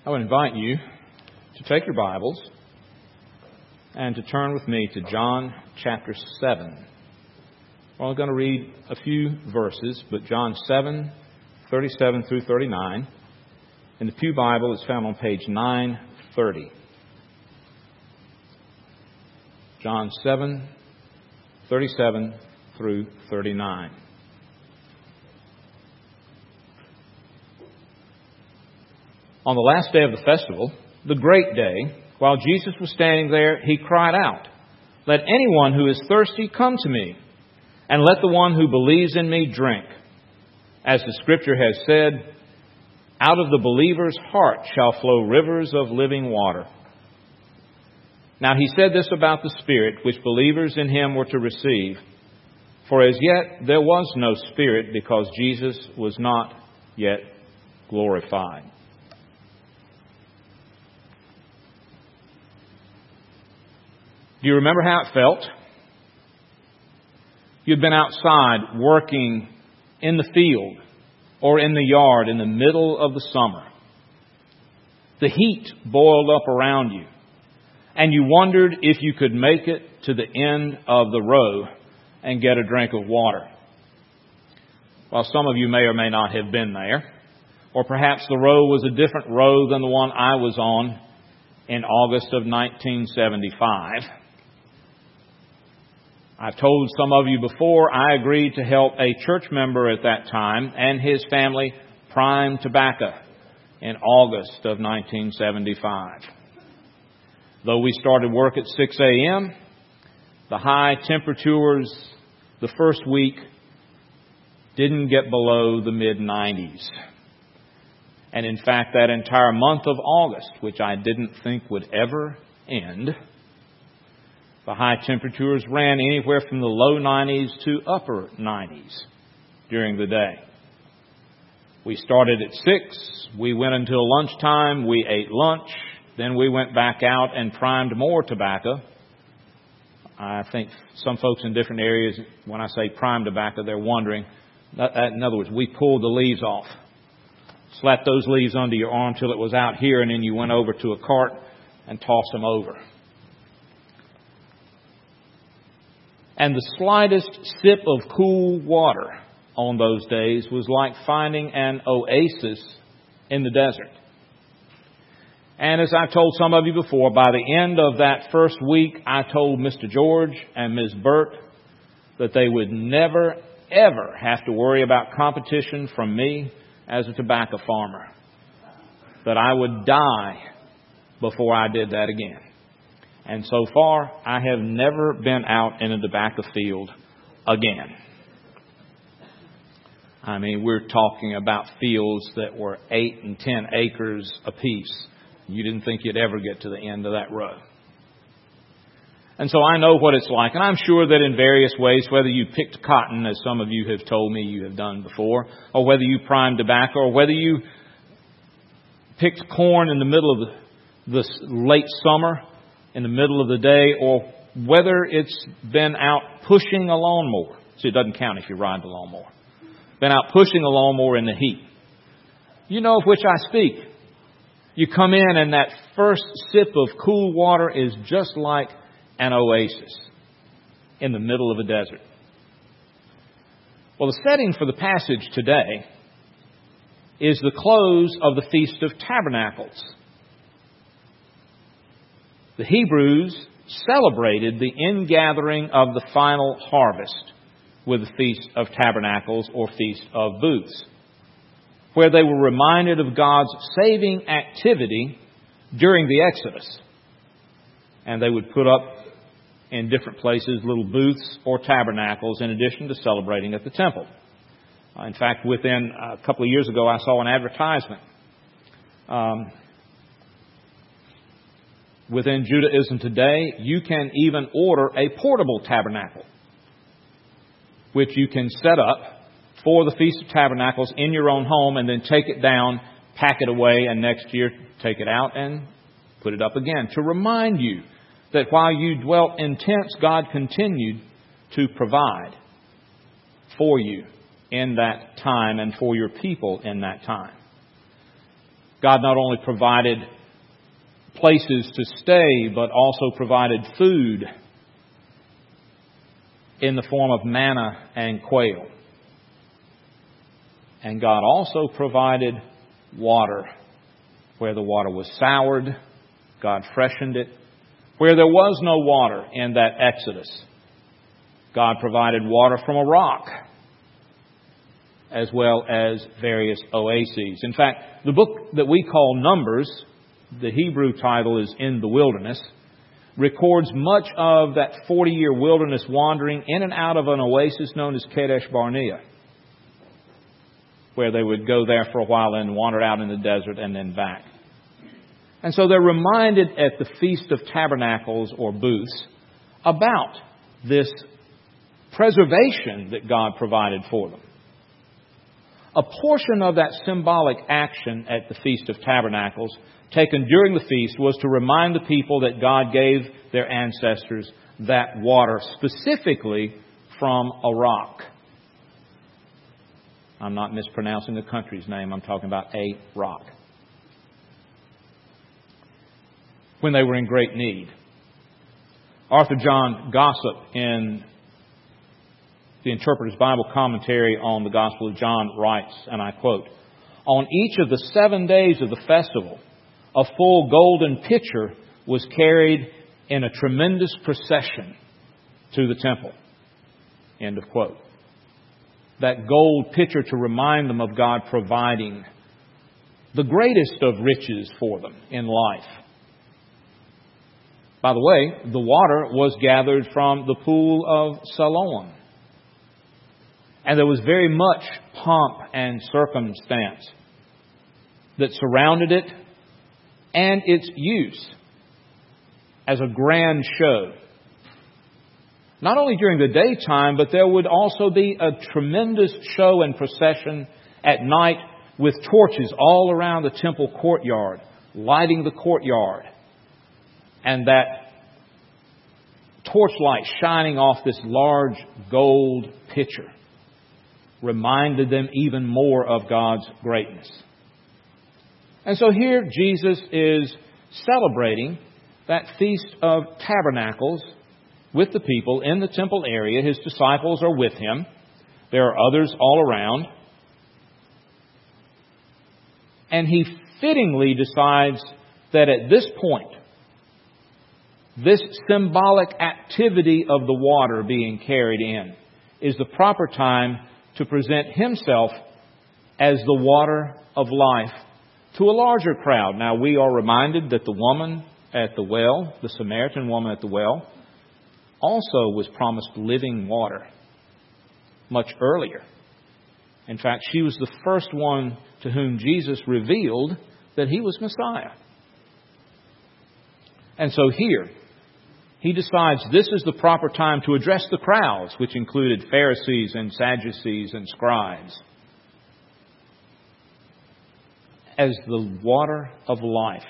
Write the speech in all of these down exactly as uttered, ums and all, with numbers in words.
I would invite you to take your Bibles and to turn with me to John chapter seven. Well, I'm going to read a few verses, but John seven, thirty-seven through thirty-nine. In the Pew Bible, it's found on page nine thirty. John seven, thirty-seven through thirty-nine. On the last day of the festival, the great day, while Jesus was standing there, he cried out, "Let anyone who is thirsty come to me, and let the one who believes in me drink. As the Scripture has said, out of the believer's heart shall flow rivers of living water." Now he said this about the Spirit, which believers in him were to receive. For as yet there was no Spirit, because Jesus was not yet glorified. Do you remember how it felt? You'd been outside working in the field or in the yard in the middle of the summer. The heat boiled up around you, and you wondered if you could make it to the end of the row and get a drink of water. Well, some of you may or may not have been there, or perhaps the row was a different row than the one I was on in August of nineteen seventy-five. I've told some of you before, I agreed to help a church member at that time and his family prime tobacco in August of nineteen seventy-five. Though we started work at six a.m., the high temperatures the first week didn't get below the mid nineties. And in fact, that entire month of August, which I didn't think would ever end, the high temperatures ran anywhere from the low nineties to upper nineties during the day. We started at six. We went until lunchtime. We ate lunch. Then we went back out and primed more tobacco. I think some folks in different areas, when I say prime tobacco, they're wondering. In other words, we pulled the leaves off. Slapped those leaves under your arm till it was out here, and then you went over to a cart and tossed them over. And the slightest sip of cool water on those days was like finding an oasis in the desert. And as I've told some of you before, by the end of that first week, I told Mister George and Miz Burt that they would never, ever have to worry about competition from me as a tobacco farmer. That I would die before I did that again. And so far, I have never been out in a tobacco field again. I mean, we're talking about fields that were eight and ten acres apiece. You didn't think you'd ever get to the end of that row. And so I know what it's like. And I'm sure that in various ways, whether you picked cotton, as some of you have told me you have done before, or whether you primed tobacco, or whether you picked corn in the middle of the, the late summer, in the middle of the day, or whether it's been out pushing a lawnmower. See, it doesn't count if you ride the lawnmower. Been out pushing a lawnmower in the heat. You know of which I speak. You come in and that first sip of cool water is just like an oasis in the middle of a desert. Well, the setting for the passage today is the close of the Feast of Tabernacles. The Hebrews celebrated the ingathering of the final harvest with the Feast of Tabernacles or Feast of Booths, where they were reminded of God's saving activity during the Exodus. And they would put up in different places little booths or tabernacles in addition to celebrating at the temple. Uh, in fact, within a couple of years ago, I saw an advertisement. Um, Within Judaism today, you can even order a portable tabernacle, which you can set up for the Feast of Tabernacles in your own home and then take it down, pack it away, and next year take it out and put it up again. To remind you that while you dwelt in tents, God continued to provide for you in that time and for your people in that time. God not only provided places to stay, but also provided food in the form of manna and quail. And God also provided water. Where the water was soured, God freshened it. Where there was no water in that Exodus, God provided water from a rock, as well as various oases. In fact, the book that we call Numbers, the Hebrew title is In the Wilderness, records much of that forty-year wilderness wandering in and out of an oasis known as Kadesh Barnea, where they would go there for a while and wander out in the desert and then back. And so they're reminded at the Feast of Tabernacles or Booths about this preservation that God provided for them. A portion of that symbolic action at the Feast of Tabernacles taken during the feast was to remind the people that God gave their ancestors that water specifically from a rock. I'm not mispronouncing the country's name. I'm talking about a rock. When they were in great need. Arthur John Gossip, in the Interpreter's Bible Commentary on the Gospel of John, writes, and I quote, "On each of the seven days of the festival, a full golden pitcher was carried in a tremendous procession to the temple." End of quote. That gold pitcher to remind them of God providing the greatest of riches for them in life. By the way, the water was gathered from the pool of Siloam. And there was very much pomp and circumstance that surrounded it and its use as a grand show. Not only during the daytime, but there would also be a tremendous show and procession at night with torches all around the temple courtyard, lighting the courtyard. And that torchlight shining off this large gold pitcher reminded them even more of God's greatness. And so here Jesus is celebrating that Feast of Tabernacles with the people in the temple area. His disciples are with him. There are others all around. And he fittingly decides that at this point, this symbolic activity of the water being carried in is the proper time to present himself as the water of life to a larger crowd. Now, we are reminded that the woman at the well, the Samaritan woman at the well, also was promised living water much earlier. In fact, she was the first one to whom Jesus revealed that he was Messiah. And so here, he decides this is the proper time to address the crowds, which included Pharisees and Sadducees and scribes, as the water of life.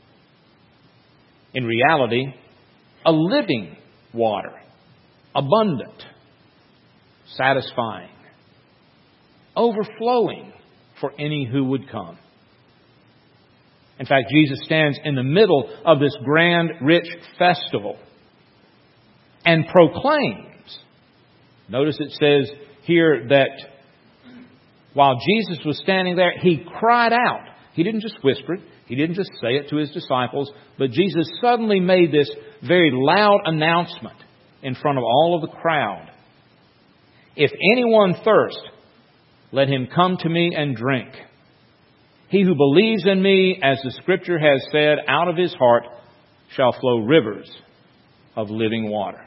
In reality, a living water, abundant, satisfying, overflowing for any who would come. In fact, Jesus stands in the middle of this grand, rich festival and proclaims. Notice it says here that while Jesus was standing there, he cried out. He didn't just whisper it. He didn't just say it to his disciples. But Jesus suddenly made this very loud announcement in front of all of the crowd. "If anyone thirst, let him come to me and drink. He who believes in me, as the Scripture has said, out of his heart shall flow rivers of living water."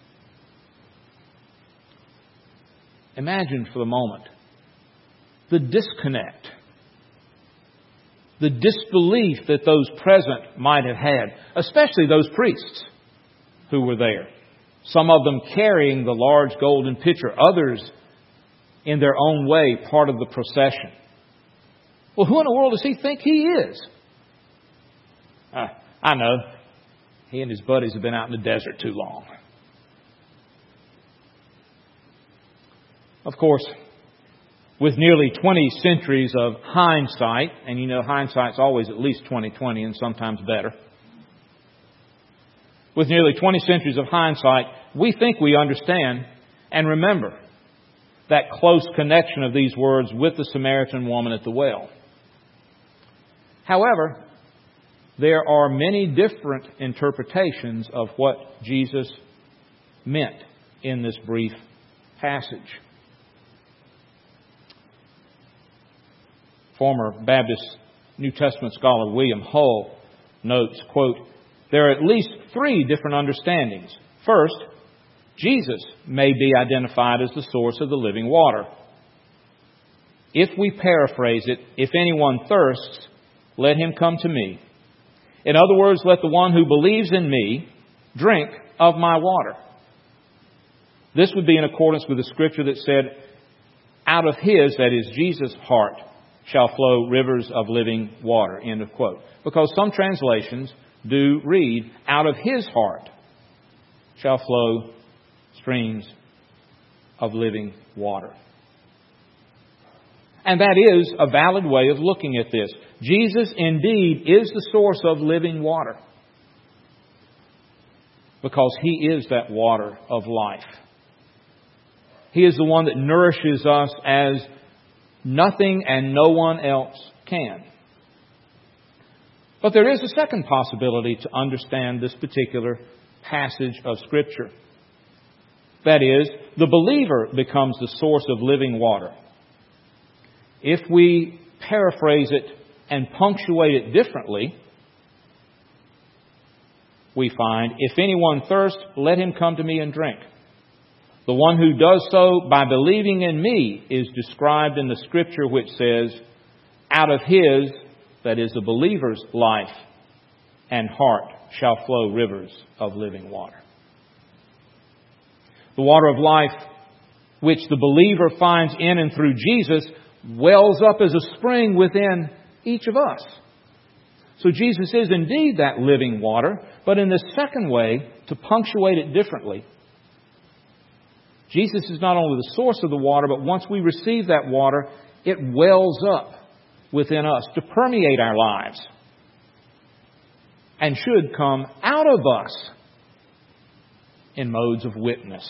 Imagine for the moment the disconnect, the disbelief that those present might have had, especially those priests who were there. Some of them carrying the large golden pitcher, others in their own way part of the procession. Well, who in the world does he think he is? Uh, I know. He and his buddies have been out in the desert too long. With nearly twenty centuries of hindsight, and you know hindsight's always at least twenty twenty and sometimes better. With nearly twenty centuries of hindsight, we think we understand and remember that close connection of these words with the Samaritan woman at the well. However, there are many different interpretations of what Jesus meant in this brief passage. Former Baptist New Testament scholar William Hull notes, quote, "There are at least three different understandings. First, Jesus may be identified as the source of the living water. If we paraphrase it, if anyone thirsts, let him come to me. In other words, let the one who believes in me drink of my water." This would be in accordance with the scripture that said, "Out of his," that is Jesus' heart, "shall flow rivers of living water." End of quote. Because some translations do read, "Out of his heart shall flow streams of living water." And that is a valid way of looking at this. Jesus indeed is the source of living water, because He is that water of life. He is the one that nourishes us as nothing and no one else can. But there is a second possibility to understand this particular passage of Scripture. That is, the believer becomes the source of living water. If we paraphrase it and punctuate it differently, we find, "If anyone thirsts, let him come to me and drink." The one who does so by believing in me is described in the Scripture which says, "Out of his," that is the believer's, "life and heart shall flow rivers of living water." The water of life, which the believer finds in and through Jesus, wells up as a spring within each of us. So Jesus is indeed that living water, but in this second way, to punctuate it differently, Jesus is not only the source of the water, but once we receive that water, it wells up within us to permeate our lives and should come out of us in modes of witness.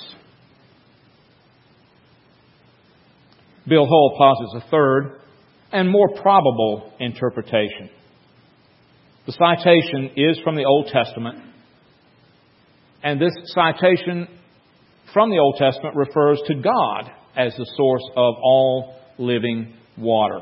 Bill Hull posits a third and more probable interpretation. The citation is from the Old Testament, and this citation from the Old Testament refers to God as the source of all living water.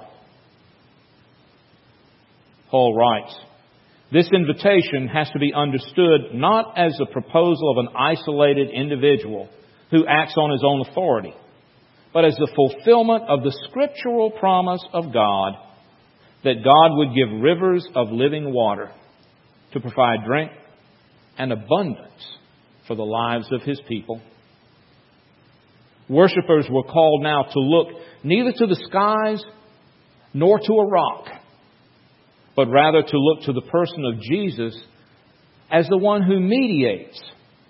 Hull writes, "This invitation has to be understood not as a proposal of an isolated individual who acts on his own authority, but as the fulfillment of the scriptural promise of God that God would give rivers of living water to provide drink and abundance for the lives of His people." Worshippers were called now to look neither to the skies nor to a rock, but rather to look to the person of Jesus as the one who mediates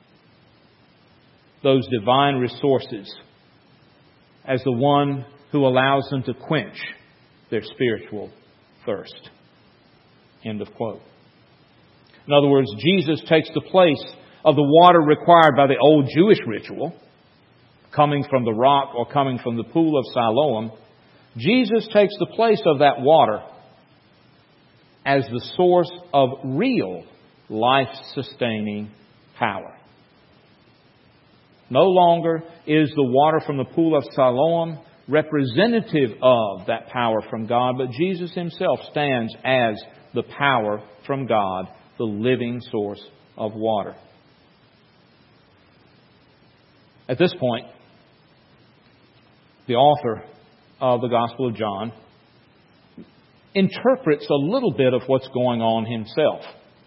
those divine resources, as the one who allows them to quench their spiritual thirst. End of quote. In other words, Jesus takes the place of the water required by the old Jewish ritual, coming from the rock or coming from the pool of Siloam. Jesus takes the place of that water as the source of real life-sustaining power. No longer is the water from the pool of Siloam representative of that power from God, but Jesus Himself stands as the power from God, the living source of water. At this point, the author of the Gospel of John interprets a little bit of what's going on himself.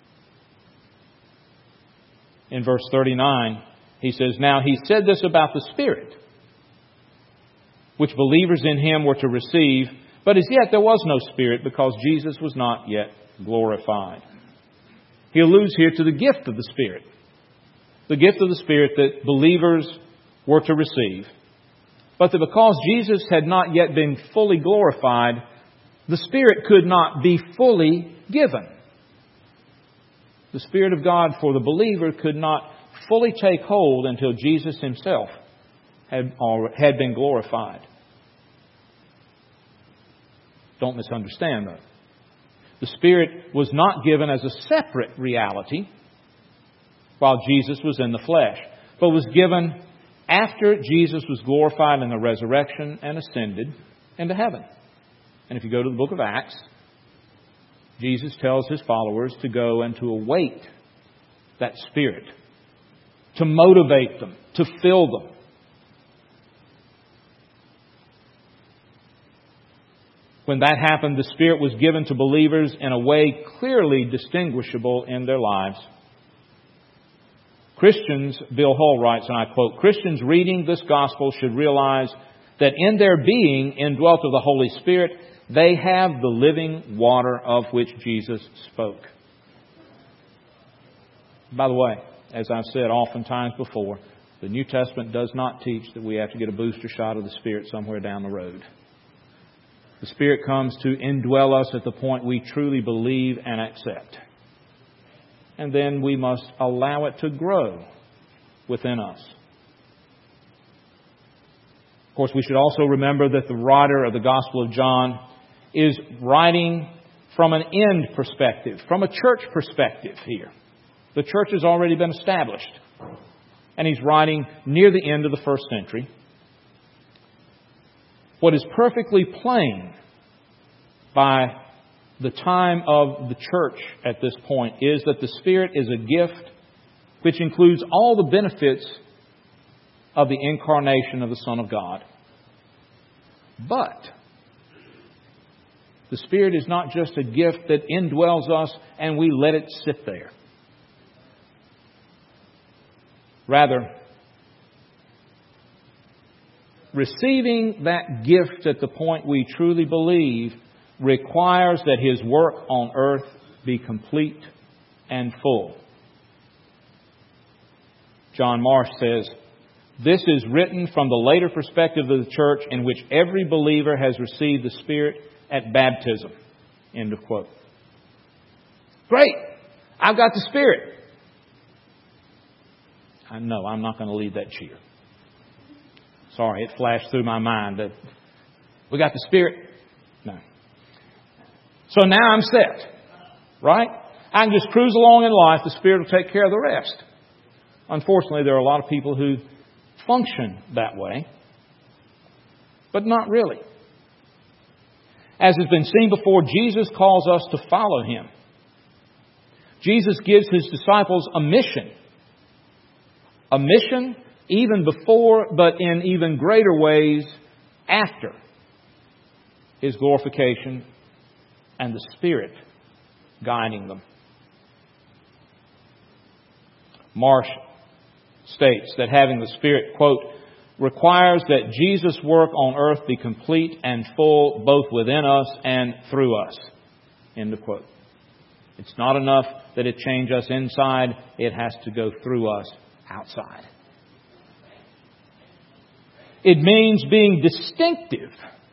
In verse thirty-nine, he says, "Now he said this about the Spirit, which believers in Him were to receive, but as yet there was no Spirit because Jesus was not yet glorified." He alludes here to the gift of the Spirit. The gift of the Spirit that believers were to receive. but that because Jesus had not yet been fully glorified, the Spirit could not be fully given. The Spirit of God for the believer could not fully take hold until Jesus Himself had, had been glorified. Don't misunderstand though. The Spirit was not given as a separate reality while Jesus was in the flesh, but was given after Jesus was glorified in the resurrection and ascended into heaven. And if you go to the book of Acts, Jesus tells His followers to go and to await that Spirit, to motivate them, to fill them. When that happened, the Spirit was given to believers in a way clearly distinguishable in their lives. Christians, Bill Hull writes, and I quote, "Christians reading this gospel should realize that in their being indwelt of the Holy Spirit, they have the living water of which Jesus spoke." By the way, as I've said oftentimes before, the New Testament does not teach that we have to get a booster shot of the Spirit somewhere down the road. The Spirit comes to indwell us at the point we truly believe and accept. And then we must allow it to grow within us. Of course, we should also remember that the writer of the Gospel of John is writing from an end perspective, from a church perspective here. The church has already been established. And he's writing near the end of the first century. What is perfectly plain by the time of the church at this point is that the Spirit is a gift which includes all the benefits of the incarnation of the Son of God. But the Spirit is not just a gift that indwells us and we let it sit there. Rather, receiving that gift at the point we truly believe requires that His work on earth be complete and full. John Marsh says, "This is written from the later perspective of the church in which every believer has received the Spirit at baptism." End of quote. Great! I've got the Spirit. I know, I'm not going to lead that cheer. Sorry, it flashed through my mind that we got the Spirit. No. So now I'm set. Right? I can just cruise along in life. The Spirit will take care of the rest. Unfortunately, there are a lot of people who function that way. But not really. As has been seen before, Jesus calls us to follow Him. Jesus gives His disciples a mission. A mission even before, but in even greater ways after His glorification and the Spirit guiding them. Marsh states that having the Spirit, quote, requires that Jesus' work on earth be complete and full both within us and through us. End of quote. It's not enough that it change us inside. It has to go through us outside. It means being distinctive.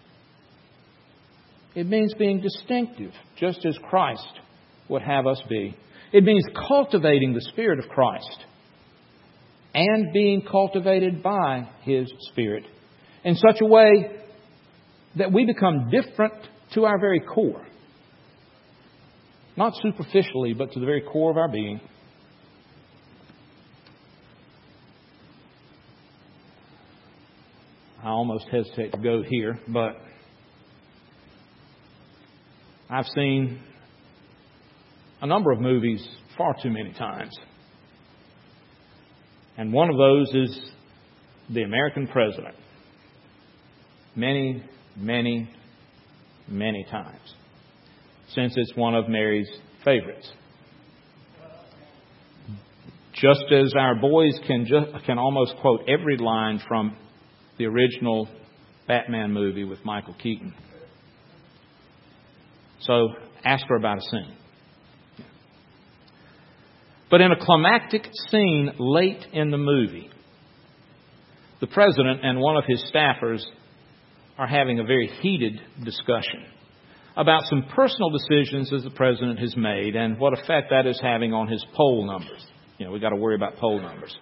It means being distinctive, just as Christ would have us be. It means cultivating the Spirit of Christ and being cultivated by His Spirit in such a way that we become different to our very core. Not superficially, but to the very core of our being. I almost hesitate to go here, but I've seen a number of movies far too many times. And one of those is The American President. Many, many, many times. Since it's one of Mary's favorites. Just as our boys can just, can almost quote every line from the original Batman movie with Michael Keaton. So ask her about a scene. But in a climactic scene late in the movie, the president and one of his staffers are having a very heated discussion about some personal decisions that the president has made and what effect that is having on his poll numbers. You know, we've got to worry about poll numbers.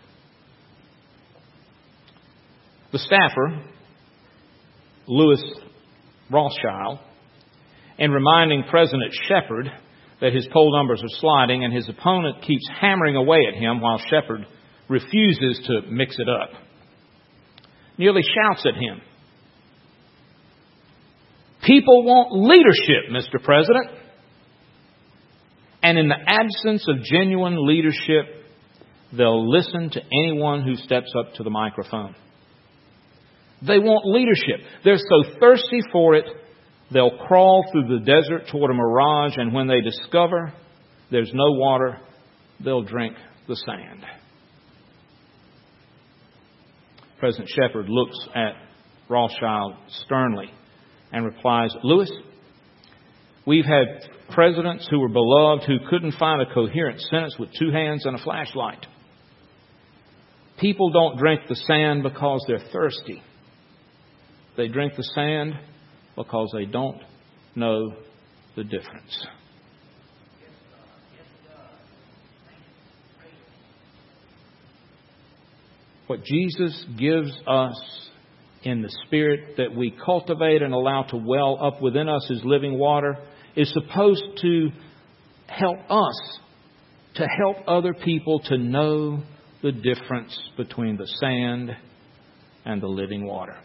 The staffer, Louis Rothschild, in reminding President Shepard that his poll numbers are sliding and his opponent keeps hammering away at him while Shepard refuses to mix it up, nearly shouts at him, "People want leadership, Mister President." And in the absence of genuine leadership, they'll listen to anyone who steps up to the microphone. They want leadership. They're so thirsty for it, they'll crawl through the desert toward a mirage, and when they discover there's no water, they'll drink the sand. President Shepard looks at Rothschild sternly and replies, "Louis, we've had presidents who were beloved who couldn't find a coherent sentence with two hands and a flashlight. People don't drink the sand because they're thirsty. They drink the sand because they don't know the difference." What Jesus gives us in the Spirit that we cultivate and allow to well up within us as living water is supposed to help us, to help other people to know the difference between the sand and the living water.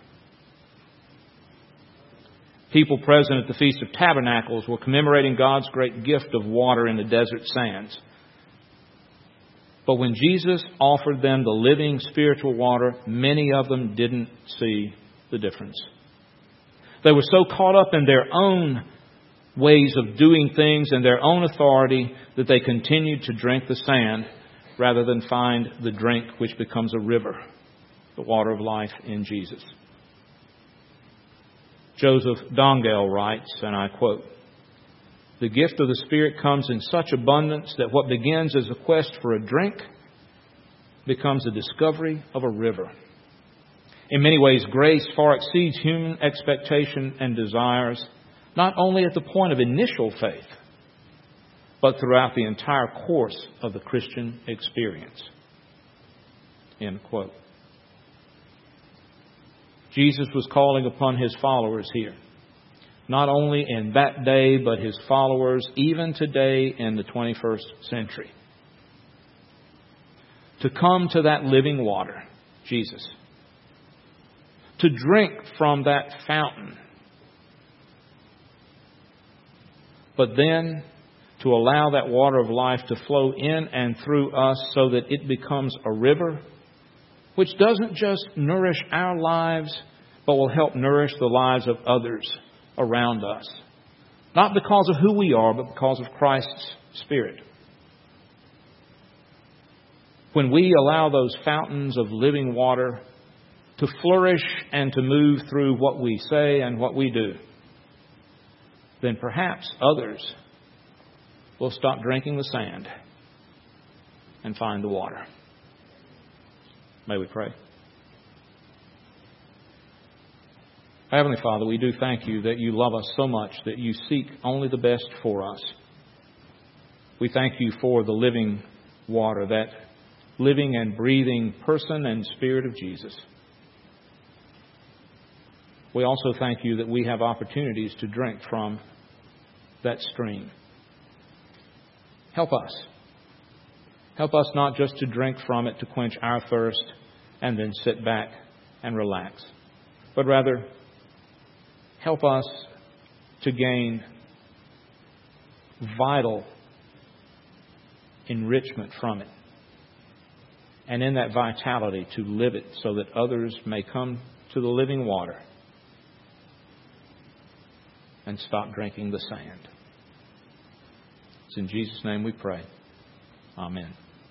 People present at the Feast of Tabernacles were commemorating God's great gift of water in the desert sands. But when Jesus offered them the living spiritual water, many of them didn't see the difference. They were so caught up in their own ways of doing things and their own authority that they continued to drink the sand rather than find the drink which becomes a river, the water of life in Jesus. Joseph Dongell writes, and I quote, "The gift of the Spirit comes in such abundance that what begins as a quest for a drink becomes a discovery of a river. In many ways, grace far exceeds human expectation and desires, not only at the point of initial faith, but throughout the entire course of the Christian experience." End quote. Jesus was calling upon His followers here, not only in that day, but His followers even today in the twenty-first century, to come to that living water, Jesus, to drink from that fountain, but then to allow that water of life to flow in and through us so that it becomes a river which doesn't just nourish our lives, but will help nourish the lives of others around us. Not because of who we are, but because of Christ's Spirit. When we allow those fountains of living water to flourish and to move through what we say and what we do, then perhaps others will stop drinking the sand and find the water. May we pray. Heavenly Father, we do thank You that You love us so much that You seek only the best for us. We thank You for the living water, that living and breathing person and Spirit of Jesus. We also thank You that we have opportunities to drink from that stream. Help us. Help us not just to drink from it to quench our thirst and then sit back and relax, but rather help us to gain vital enrichment from it. And in that vitality to live it so that others may come to the living water and stop drinking the sand. It's in Jesus' name we pray. Amen.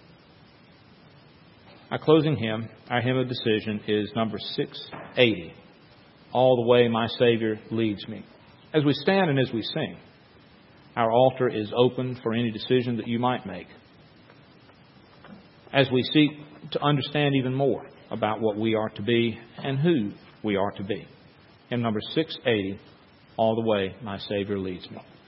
Our closing hymn, our hymn of decision, is number six eighty. All the way my Savior leads me. As we stand and as we sing, our altar is open for any decision that you might make. As we seek to understand even more about what we are to be and who we are to be. Hymn number six eighty, All the Way My Savior Leads Me.